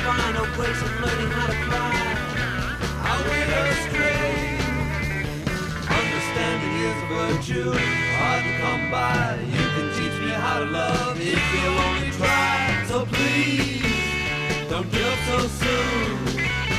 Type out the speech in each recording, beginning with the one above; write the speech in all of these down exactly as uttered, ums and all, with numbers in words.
find no place in learning how to fly. I went astray. Understanding is a virtue, hard to come by. You can teach me how to love if you'll only try. So please, don't give up so soon.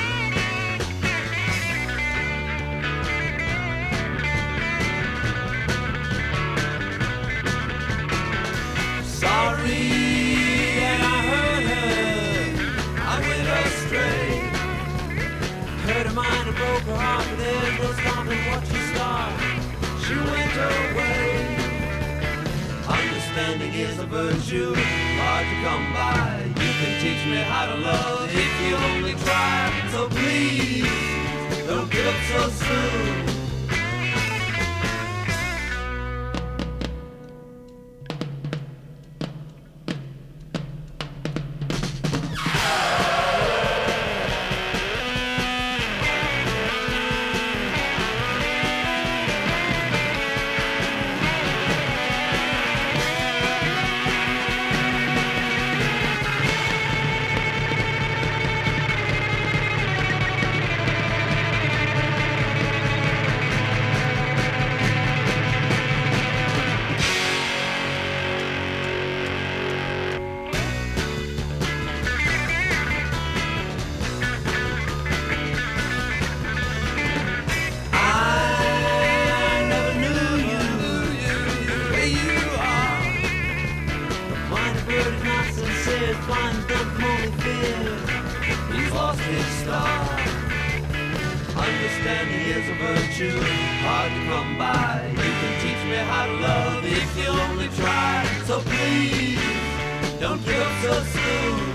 Sorry that I hurt her, I went astray. Hurt her mind and broke her heart, but there's no stopping what you start. She went away. Understanding is a virtue, hard to come by. You can teach me how to love if you only try. So please, don't give up so soon. Blind them only fear. He's lost his star. Understanding is a virtue, hard to come by. You can teach me how to love if you'll only try. So please, don't give up so soon.